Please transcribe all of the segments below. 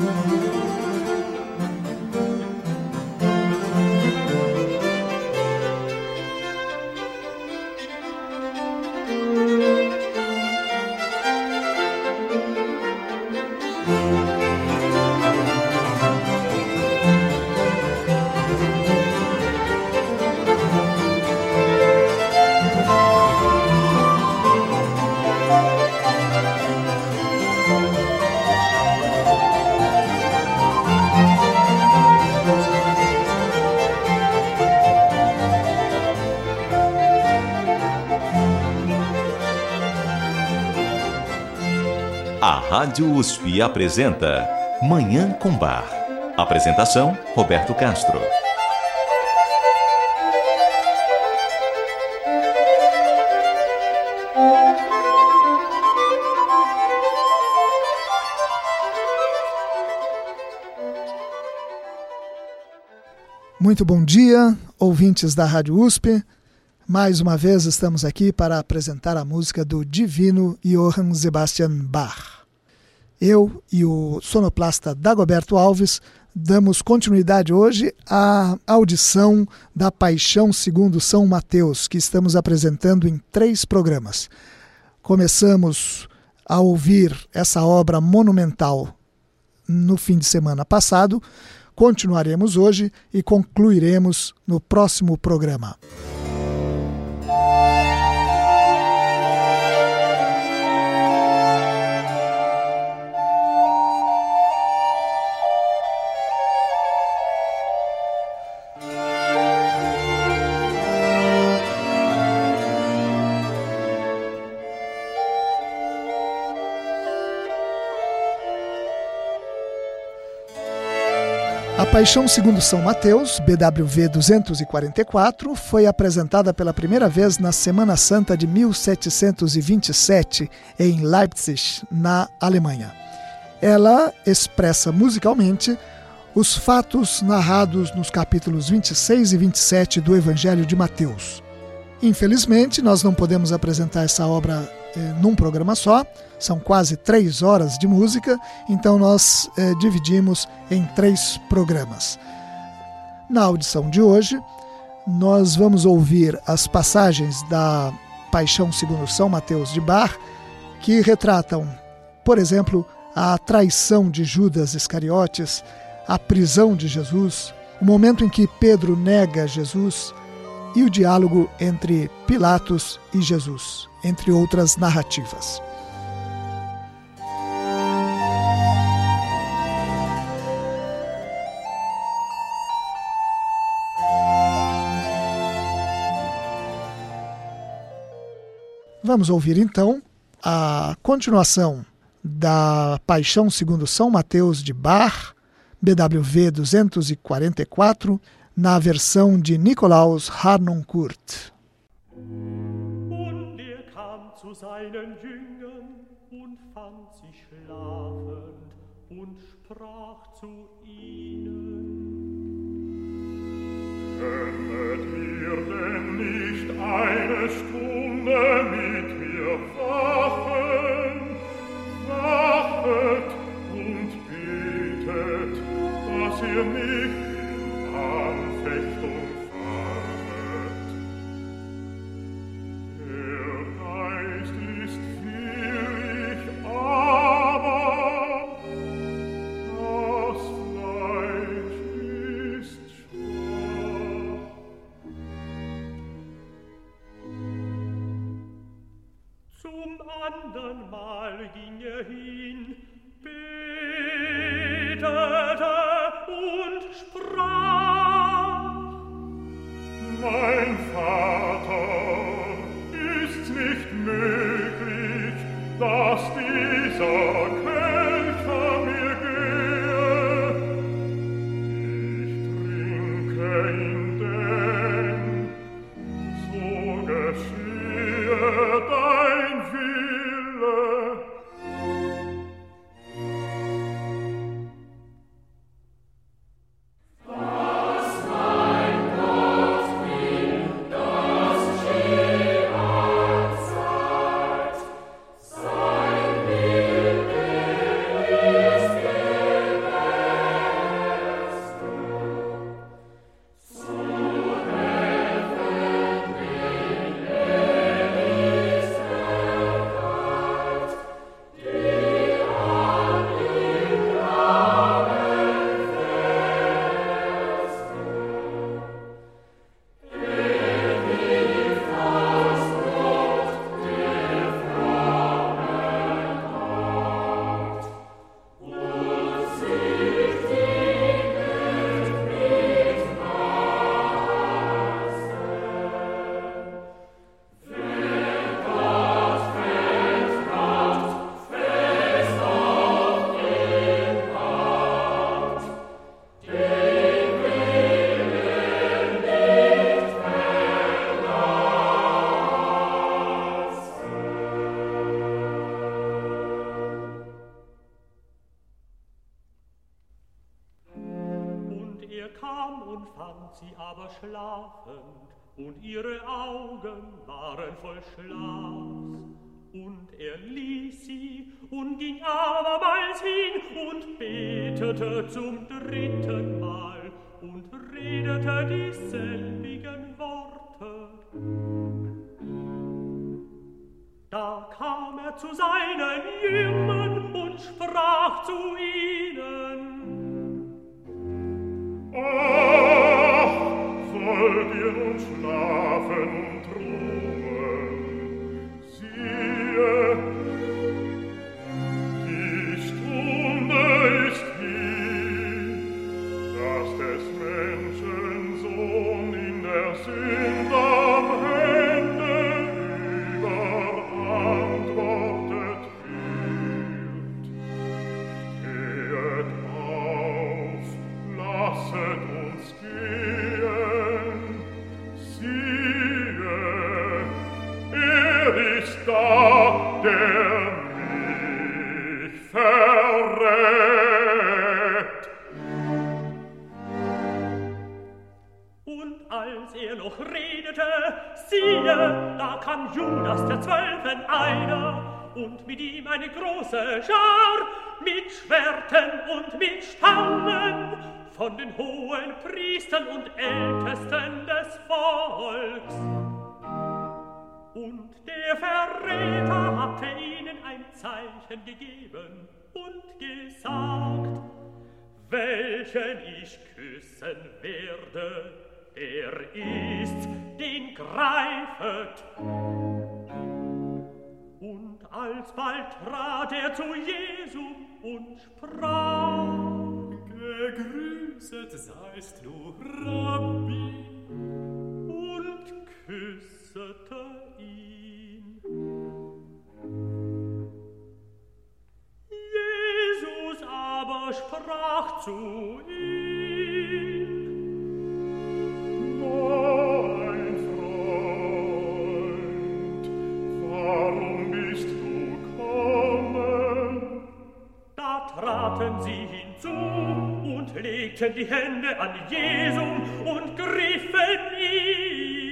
A Rádio USP apresenta Manhã com Bar. Apresentação, Roberto Castro. Muito bom dia, ouvintes da Rádio USP. Mais uma vez estamos aqui para apresentar a música do divino Johann Sebastian Bach. Eu e o sonoplasta Dagoberto Alves damos continuidade hoje à audição da Paixão segundo São Mateus, que estamos apresentando em 3 programas. Começamos a ouvir essa obra monumental no fim de semana passado, continuaremos hoje e concluiremos no próximo programa. A Paixão segundo São Mateus, BWV 244, foi apresentada pela primeira vez na Semana Santa de 1727, em Leipzig, na Alemanha. Ela expressa musicalmente os fatos narrados nos capítulos 26 e 27 do Evangelho de Mateus. Infelizmente, nós não podemos apresentar essa obra num programa só, são quase 3 horas de música, então nós dividimos em 3 programas. Na audição de hoje, nós vamos ouvir as passagens da Paixão segundo São Mateus de Bach, que retratam, por exemplo, a traição de Judas Iscariotes, a prisão de Jesus, o momento em que Pedro nega Jesus, e o diálogo entre Pilatos e Jesus, entre outras narrativas. Vamos ouvir então a continuação da Paixão segundo São Mateus de Bach, BWV 244, na versão de Nikolaus Harnoncourt. Und kam zu seinen Jüngern und fand sie schlafend und sprach zu ihnen: Könnet ihr denn nicht eine Stunde mit mir wachen? Wachet und betet, dass ihr nicht Anfechtung fallet. Der Geist ist willig, aber das Fleisch ist schwach. Zum andern Mal ging hin, betete und sprach: kam und fand sie aber schlafend, und ihre Augen waren voll Schlafs. Und er ließ sie und ging abermals hin und betete zum 3. Mal und redete dieselbigen Worte. Da kam er zu seinen Jüngern und sprach zu ihnen: Ach, sollt ihr nun schlafen und ruhen? Siehe, die Stunde ist hier, dass des Menschen Sohn in der Sünde am Ende überantwortet wird. Stehet auf, lasset uns gehen. Siehe, er ist da, der mich verrät. Und als er noch redete, siehe, da kam Judas der 12 einer, und mit ihm eine große Schar, mit Schwertern und mit Stangen, von den hohen Priestern und Ältesten des Volks. Und der Verräter hatte ihnen ein Zeichen gegeben und gesagt: Welchen ich küssen werde, der ist's, den greifet. Und alsbald trat er zu Jesu und sprach: Gegrüßet seist du, Rabbi, und küssete ihn. Jesus aber sprach zu ihm: Mein Freund, warum bist du gekommen? Da traten sie hinzu und legten die Hände an Jesum und griffen ihn.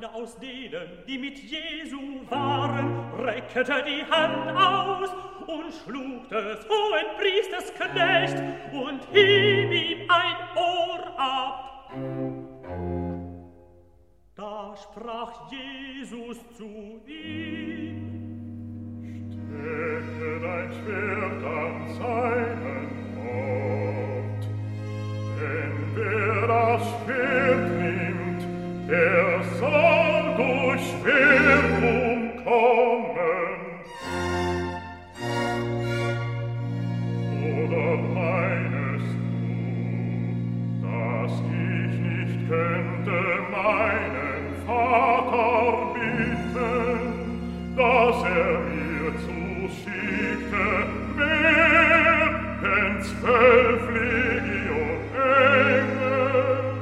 einer aus denen, die mit Jesu waren, reckte die Hand aus und schlug des hohen Priesters Knecht und hieb ihm ein Ohr ab. Da sprach Jesus zu ihm: Stecke dein Schwert an seinen Ort, denn wer das Schwert nimmt, der soll durch Schwert umkommen. Oder meinest du, dass ich nicht könnte meinen Vater bitten, dass mir zuschickte mehr denn 12 Legion Engel?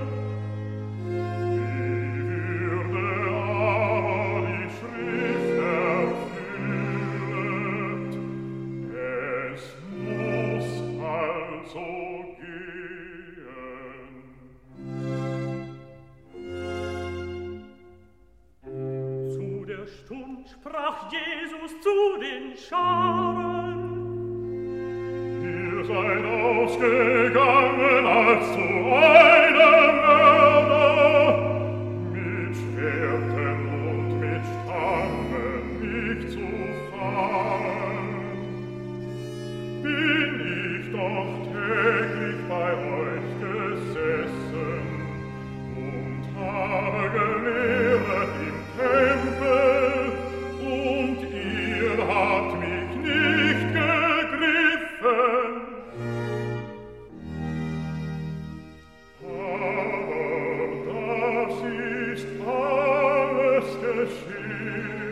Wie würde aber die Schrift erfüllet? Es muss also gehen. Zu der Stund sprach Jesus zu den Scharen: Ihr seid ausgegangen als zu einem Mörder, mit Schwerten und mit Stangen mich zu fangen. Bin ich doch täglich bei euch gesessen und habe gelehrt im Tempel, und ihr habt mich nicht gegriffen. Aber das ist alles geschehen,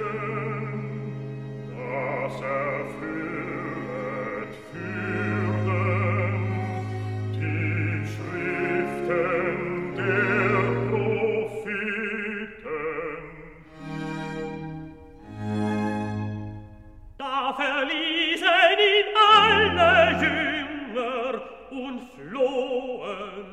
das erfüllet würden die Schriften der Propheten. Da verließen ihn alle Jünger und flohen.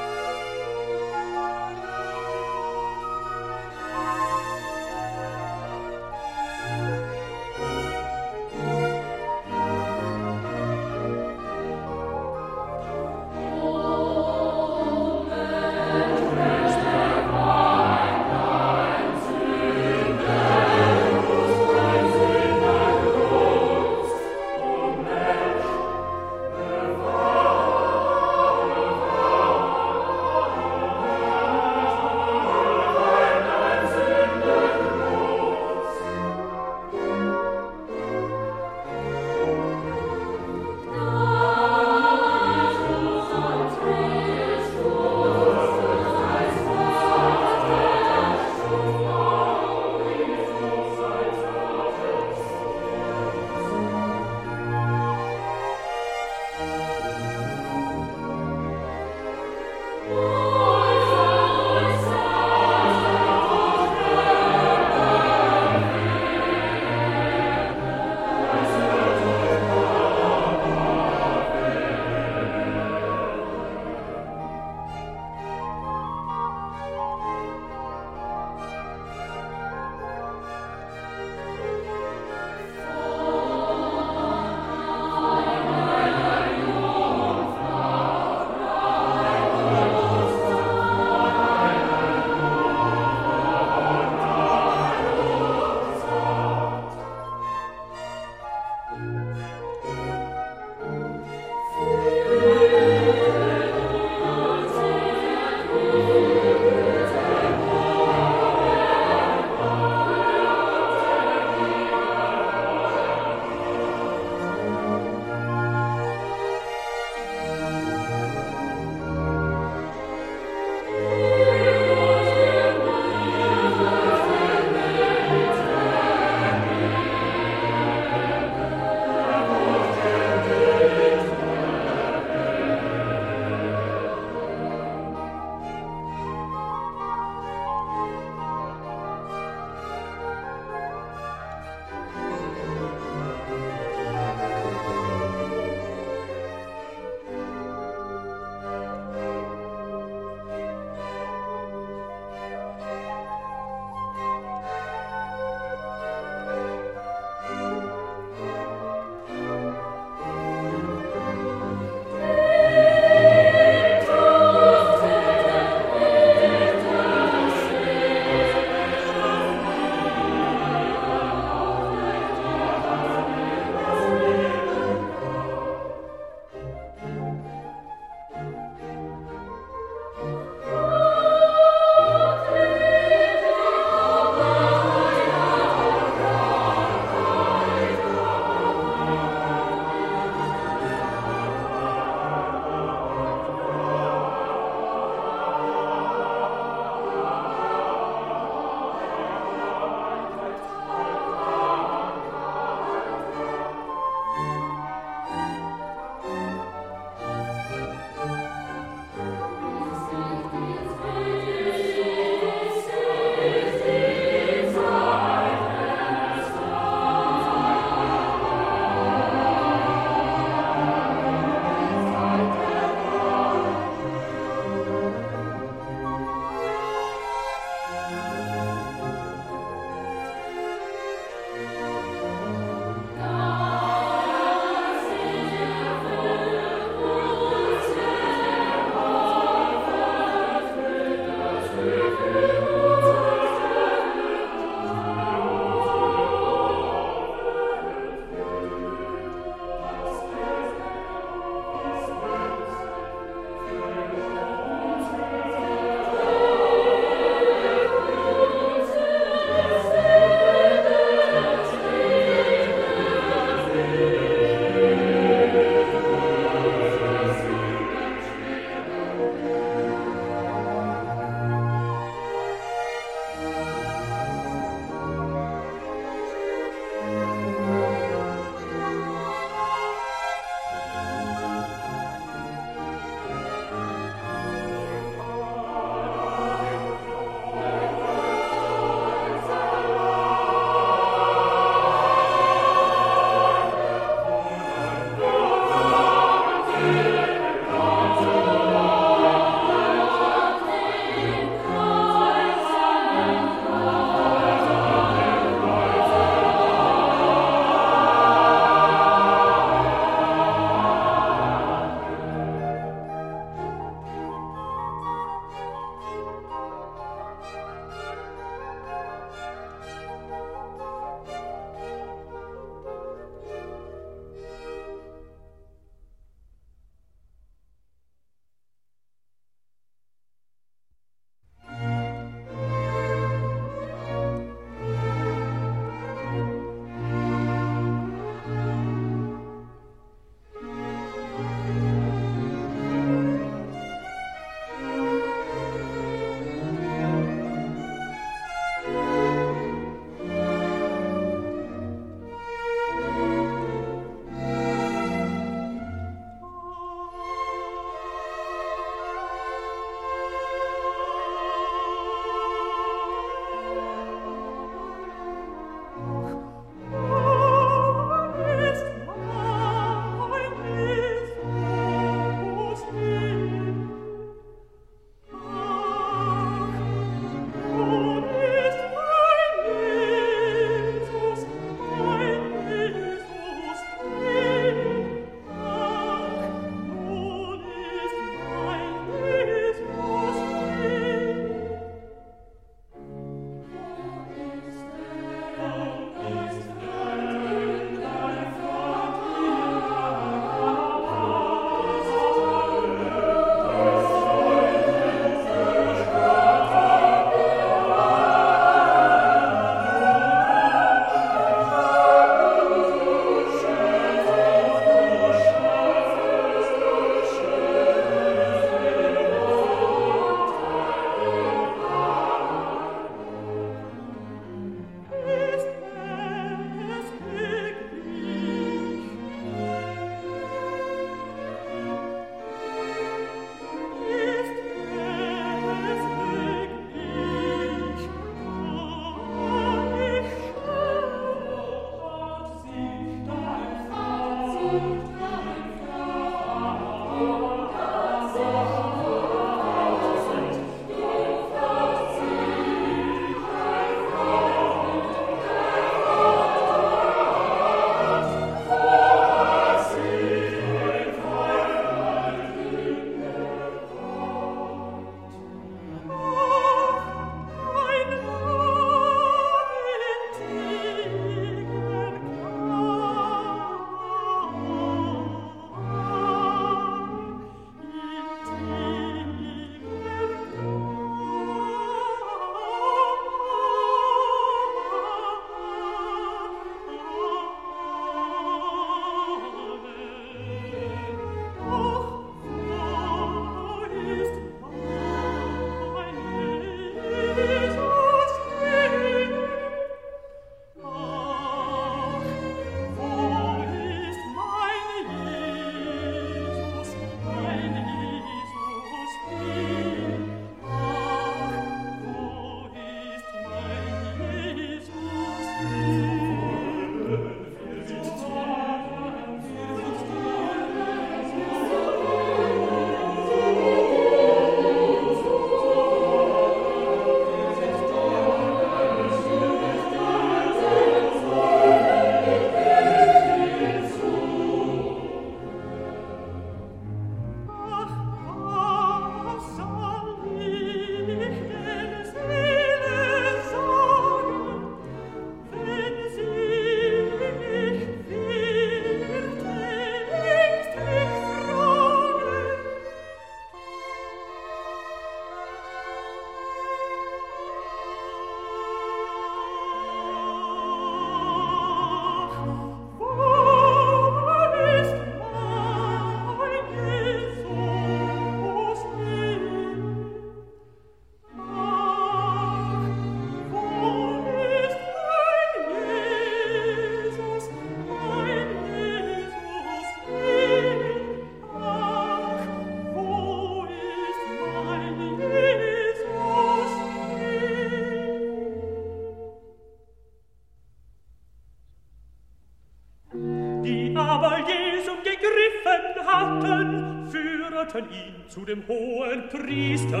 Zu dem hohen Priester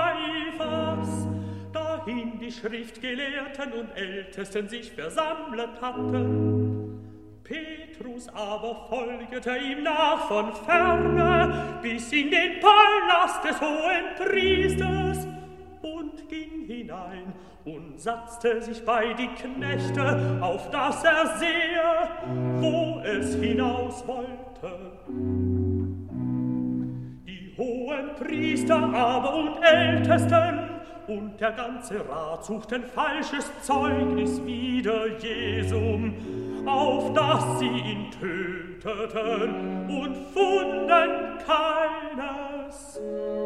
Kaiphas, dahin die Schriftgelehrten und Ältesten sich versammelt hatten. Petrus aber folgte ihm nach von ferne, bis in den Palast des hohen Priesters, und ging hinein und satzte sich bei die Knechte, auf dass er sehe, wo es hinaus wollte. Hohen Priester aber und Ältesten und der ganze Rat suchten falsches Zeugnis wider Jesum, auf dass sie ihn töteten und funden keines.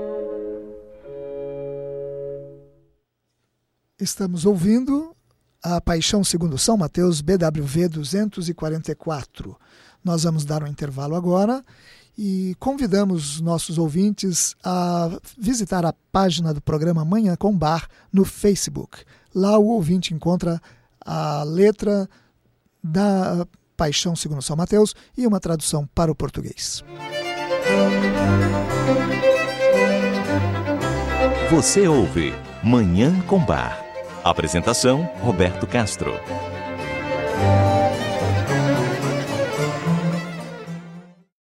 Estamos ouvindo a Paixão segundo São Mateus, BWV 244. Nós vamos dar um intervalo agora e convidamos nossos ouvintes a visitar a página do programa Manhã com Bar no Facebook. Lá o ouvinte encontra a letra da Paixão segundo São Mateus e uma tradução para o português. Você ouve Manhã com Bar. Apresentação, Roberto Castro.